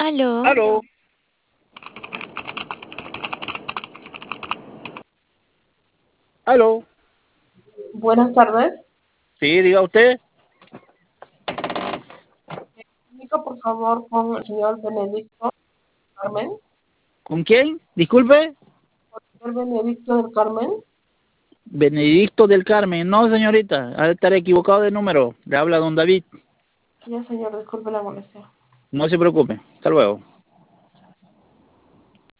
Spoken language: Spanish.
Aló, Aló, aló. Buenas tardes. Sí, diga usted. Comunica, por favor, con el señor Benedicto Carmen. ¿Con quién? Disculpe. Señor Benedicto del Carmen. Benedicto del Carmen. No, señorita. Ha de estar equivocado de número. Le habla don David. Ya, señor, disculpe la molestia. No se preocupe. Hasta luego.